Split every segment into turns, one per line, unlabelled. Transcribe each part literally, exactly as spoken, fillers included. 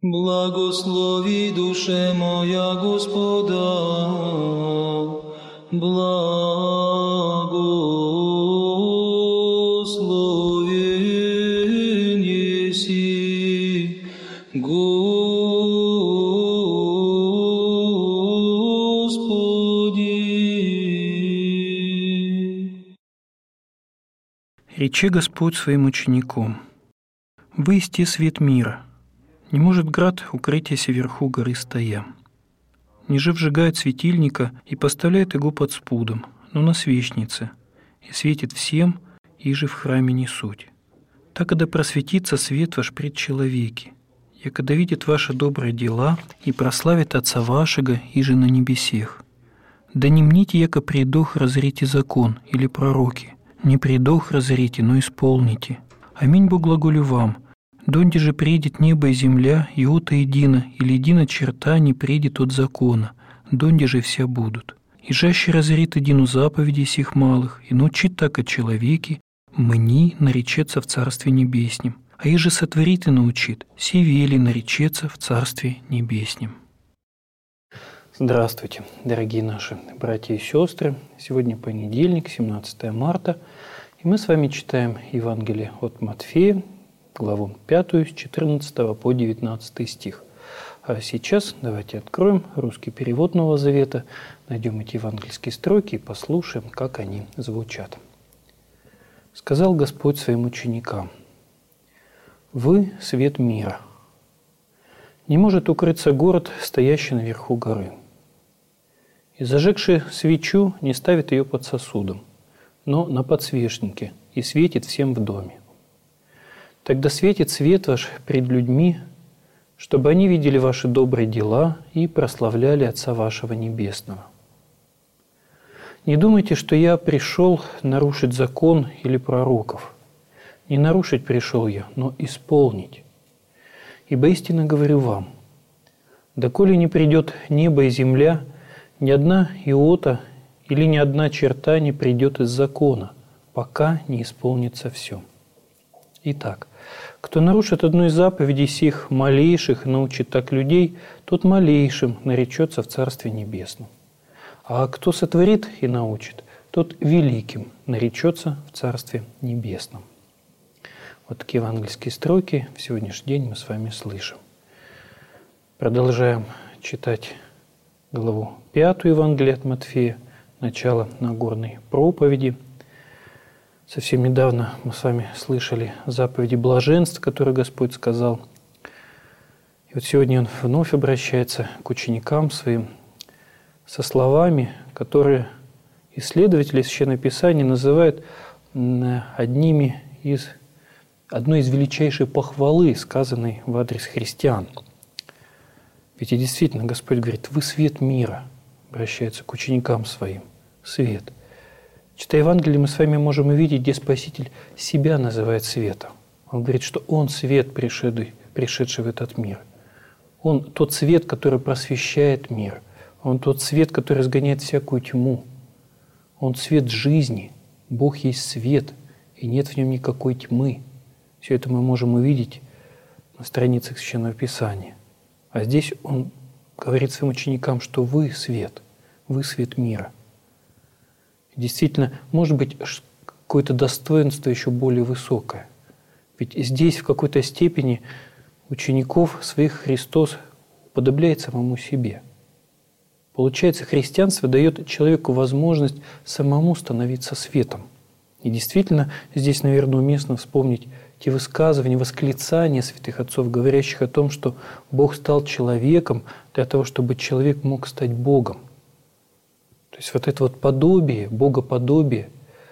Благослови, душе моя, Господа, благословен еси, Господи.
Рече Господь своим ученикам: «Вы исти свет мира. Не может град укрытияся вверху горы стоя. Ниже вжигает светильника и поставляет его под спудом, но на свечнице, и светит всем, иже в храме не суть. Так, когда просветится свет ваш пред человеки, и когда видит ваши добрые дела, и прославит Отца вашего, иже на небесех. Да не мните, яко предох разорите закон или пророки, не предох разорите, но исполните. Аминь Бог глаголю вам. Донде же придет небо и земля, и ота едино, или едина черта не придет от закона, донде же все будут. И жаще разорит едину заповеди сих малых, и научит так о человеке, мни наречется в Царстве Небеснем, а иже сотворит и научит, се вели наречется в Царстве Небеснем». Здравствуйте, дорогие наши братья и сестры. Сегодня понедельник, семнадцатое марта, и мы с вами читаем Евангелие от Матфея, главу пятую, с четырнадцатого по девятнадцатый стих. А сейчас давайте откроем русский перевод Нового Завета, найдем эти евангельские строки и послушаем, как они звучат. «Сказал Господь своим ученикам: вы – свет мира. Не может укрыться город, стоящий наверху горы. И зажегший свечу не ставит ее под сосудом, но на подсвечнике, и светит всем в доме. Тогда светит свет ваш пред людьми, чтобы они видели ваши добрые дела и прославляли Отца вашего Небесного. Не думайте, что я пришел нарушить закон или пророков. Не нарушить пришел я, но исполнить. Ибо истинно говорю вам, доколе не придет небо и земля, ни одна иота или ни одна черта не придет из закона, пока не исполнится все. Итак, кто нарушит одну из заповедей сих малейших и научит так людей, тот малейшим наречется в Царстве Небесном. А кто сотворит и научит, тот великим наречется в Царстве Небесном». Вот такие евангельские строки в сегодняшний день мы с вами слышим. Продолжаем читать главу пятую Евангелия от Матфея, начало Нагорной проповеди. Совсем недавно мы с вами слышали заповеди блаженств, которые Господь сказал. И вот сегодня Он вновь обращается к ученикам своим со словами, которые исследователи Священного Писания называют одними из, одной из величайших похвалы, сказанной в адрес христиан. Ведь и действительно Господь говорит: «Вы свет мира», обращается к ученикам своим, свет. Читая Евангелие, мы с вами можем увидеть, где Спаситель себя называет светом. Он говорит, что Он свет, пришедший, пришедший в этот мир. Он тот свет, который просвещает мир. Он тот свет, который разгоняет всякую тьму. Он свет жизни. Бог есть свет, и нет в нем никакой тьмы. Все это мы можем увидеть на страницах Священного Писания. А здесь Он говорит своим ученикам, что вы свет, вы свет мира. Действительно, может быть, какое-то достоинство еще более высокое. Ведь здесь в какой-то степени учеников своих Христос уподобляет самому себе. Получается, христианство дает человеку возможность самому становиться светом. И действительно, здесь, наверное, уместно вспомнить те высказывания, восклицания святых отцов, говорящих о том, что Бог стал человеком для того, чтобы человек мог стать Богом. То есть вот это вот подобие, богоподобие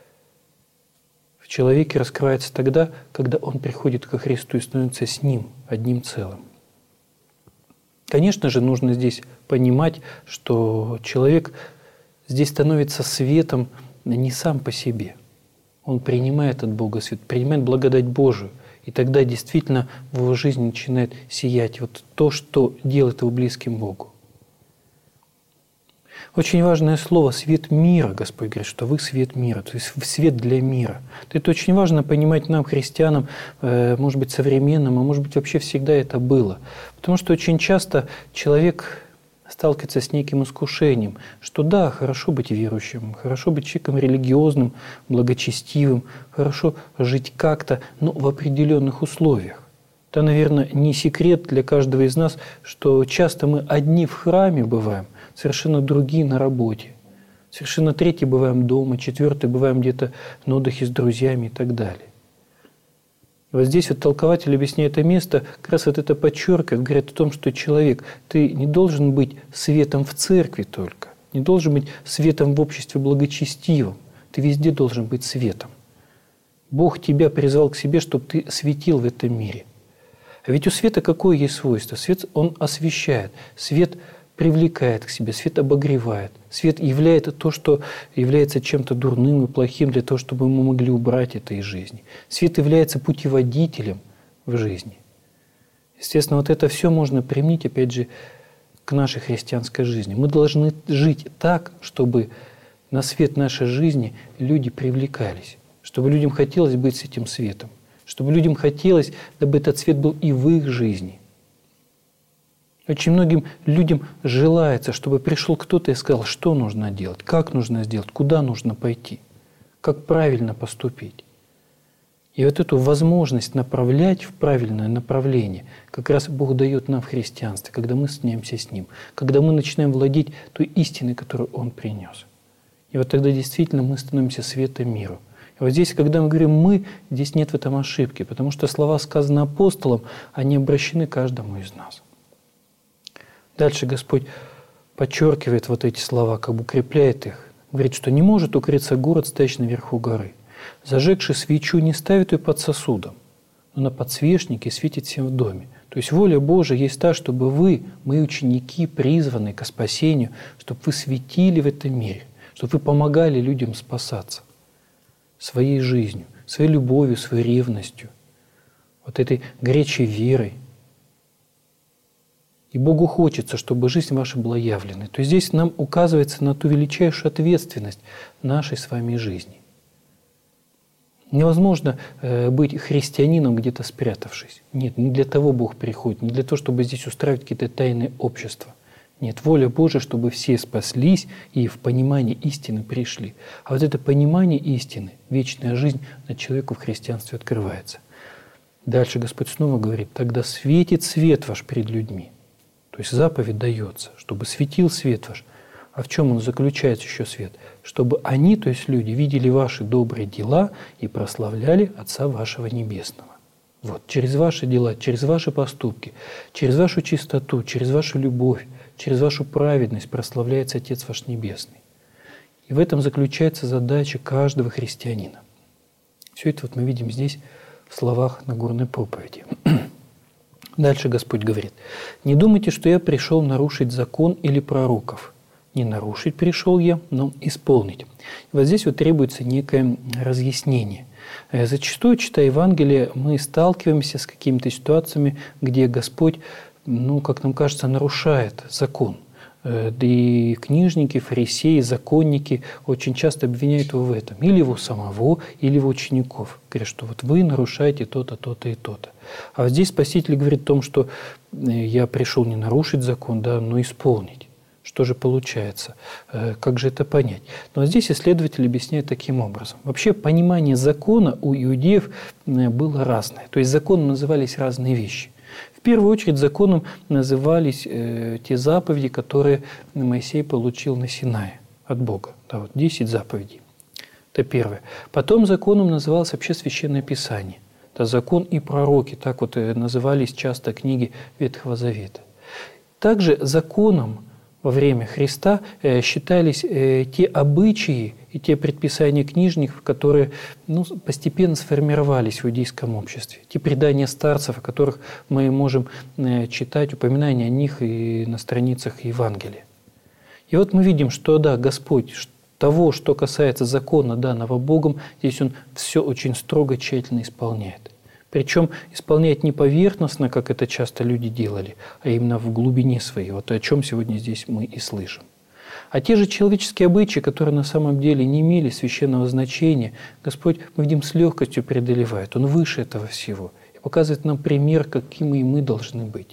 в человеке раскрывается тогда, когда он приходит ко Христу и становится с Ним одним целым. Конечно же, нужно здесь понимать, что человек здесь становится светом не сам по себе. Он принимает от Бога свет, принимает благодать Божию. И тогда действительно в его жизни начинает сиять вот то, что делает его близким Богу. Очень важное слово «свет мира». Господь говорит, что вы свет мира, то есть свет для мира. Это очень важно понимать нам, христианам, может быть, современным, а может быть, вообще всегда это было. Потому что очень часто человек сталкивается с неким искушением, что да, хорошо быть верующим, хорошо быть человеком религиозным, благочестивым, хорошо жить как-то, но в определенных условиях. Это, наверное, не секрет для каждого из нас, что часто мы одни в храме бываем, совершенно другие на работе, совершенно третьи бываем дома, четвертые бываем где-то на отдыхе с друзьями и так далее. И вот здесь вот толкователь, объясняя это место, как раз вот это подчеркивает, говорит о том, что человек, ты не должен быть светом в церкви только, не должен быть светом в обществе благочестивым, ты везде должен быть светом. Бог тебя призвал к себе, чтобы ты светил в этом мире. А ведь у света какое есть свойство? Свет, он освещает, свет привлекает к себе, свет обогревает, свет являет то, что является чем-то дурным и плохим, для того, чтобы мы могли убрать это из жизни. Свет является путеводителем в жизни. Естественно, вот это все можно применить, опять же, к нашей христианской жизни. Мы должны жить так, чтобы на свет нашей жизни люди привлекались, чтобы людям хотелось быть с этим светом, чтобы людям хотелось, дабы этот свет был и в их жизни. Очень многим людям желается, чтобы пришел кто-то и сказал, что нужно делать, как нужно сделать, куда нужно пойти, как правильно поступить. И вот эту возможность направлять в правильное направление как раз Бог дает нам в христианстве, когда мы становимся с Ним, когда мы начинаем владеть той истиной, которую Он принес. И вот тогда действительно мы становимся светом миру. И вот здесь, когда мы говорим «мы», здесь нет в этом ошибки, потому что слова, сказанные апостолом, они обращены каждому из нас. Дальше Господь подчеркивает вот эти слова, как бы укрепляет их. Говорит, что не может укрыться город, стоящий наверху горы. Зажегший свечу не ставит ее под сосудом, но на подсвечнике светит всем в доме. То есть воля Божия есть та, чтобы вы, мои ученики, призванные к спасению, чтобы вы светили в этом мире, чтобы вы помогали людям спасаться своей жизнью, своей любовью, своей ревностью, вот этой горячей верой. И Богу хочется, чтобы жизнь ваша была явленной. То есть здесь нам указывается на ту величайшую ответственность нашей с вами жизни. Невозможно э, быть христианином, где-то спрятавшись. Нет, не для того Бог приходит, не для того, чтобы здесь устраивать какие-то тайные общества. Нет, воля Божия, чтобы все спаслись и в понимание истины пришли. А вот это понимание истины, вечная жизнь над человеком в христианстве открывается. Дальше Господь снова говорит, тогда светит свет ваш перед людьми. То есть заповедь дается, чтобы светил свет ваш. А в чем он заключается еще свет? Чтобы они, то есть люди, видели ваши добрые дела и прославляли Отца вашего Небесного. Вот, через ваши дела, через ваши поступки, через вашу чистоту, через вашу любовь, через вашу праведность прославляется Отец ваш Небесный. И в этом заключается задача каждого христианина. Все это вот мы видим здесь в словах Нагорной проповеди. Дальше Господь говорит, «Не думайте, что я пришел нарушить закон или пророков. Не нарушить пришел я, но исполнить». И вот здесь вот требуется некое разъяснение. Зачастую, читая Евангелие, мы сталкиваемся с какими-то ситуациями, где Господь, ну, как нам кажется, нарушает закон. Да и книжники, фарисеи, законники очень часто обвиняют его в этом. Или его самого, или его учеников. Говорят, что вот вы нарушаете то-то, то-то и то-то. А вот здесь Спаситель говорит о том, что я пришел не нарушить закон, да, но исполнить. Что же получается? Как же это понять? Но здесь исследователь объясняет таким образом. Вообще понимание закона у иудеев было разное. То есть законом назывались разные вещи. В первую очередь законом назывались э, те заповеди, которые Моисей получил на Синае от Бога. Да, вот десять заповедей. Это первое. Потом законом называлось вообще Священное Писание. Это закон и пророки. Так вот назывались часто книги Ветхого Завета. Также законом во время Христа э, считались э, те обычаи и те предписания книжников, которые ну, постепенно сформировались в иудейском обществе. Те предания старцев, о которых мы можем э, читать, упоминания о них и на страницах Евангелия. И вот мы видим, что да, Господь того, что касается закона, данного Богом, здесь Он все очень строго, тщательно исполняет. Причем исполняет не поверхностно, как это часто люди делали, а именно в глубине своей. Вот о чем сегодня здесь мы и слышим. А те же человеческие обычаи, которые на самом деле не имели священного значения, Господь, мы видим, с легкостью преодолевает. Он выше этого всего и показывает нам пример, какими и мы должны быть.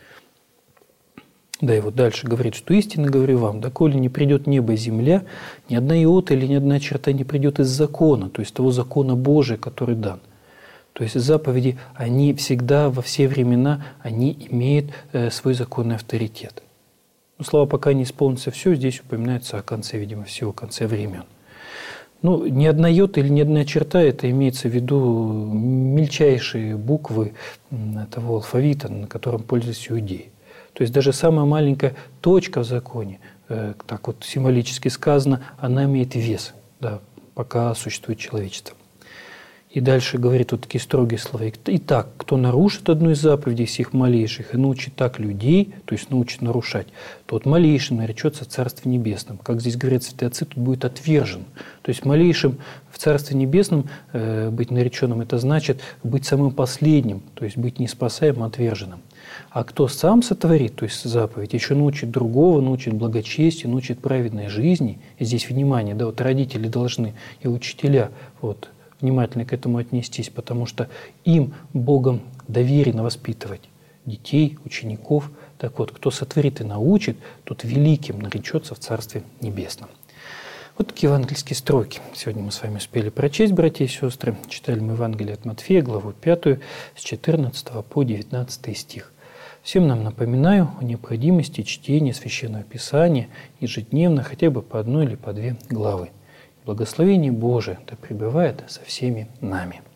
Да, и вот дальше говорит, что истинно говорю вам, доколе не придет небо и земля, ни одна иота или ни одна черта не придет из закона, то есть того закона Божия, который дан. То есть заповеди, они всегда, во все времена, они имеют э, свой законный авторитет. Но слова пока не исполнится все, здесь упоминается о конце, видимо, всего, конце времен. Ну, ни одна йота или ни одна черта, это имеется в виду мельчайшие буквы того алфавита, на котором пользуются иудеи. То есть даже самая маленькая точка в законе, э, так вот символически сказано, она имеет вес, да, пока существует человечество. И дальше говорит вот такие строгие слова. «Итак, кто нарушит одну из заповедей сих малейших и научит так людей, то есть научит нарушать, тот малейшим наречется в Царстве Небесном». Как здесь говорят святые отцы, тут будет отвержен. То есть малейшим в Царстве Небесном э, быть нареченным, это значит быть самым последним, то есть быть не спасаемым, а отверженным. А кто сам сотворит, то есть заповедь, еще научит другого, научит благочестию, научит праведной жизни. И здесь внимание, да, вот родители должны и учителя вот, внимательно к этому отнестись, потому что им Богом доверено воспитывать детей, учеников. Так вот, кто сотворит и научит, тот великим наречется в Царстве Небесном. Вот такие евангельские строки. Сегодня мы с вами успели прочесть, братья и сестры. Читали мы Евангелие от Матфея, главу пятую, с четырнадцатого по девятнадцатый стих. Всем нам напоминаю о необходимости чтения Священного Писания ежедневно, хотя бы по одной или по две главы. Благословение Божие да пребывает со всеми нами.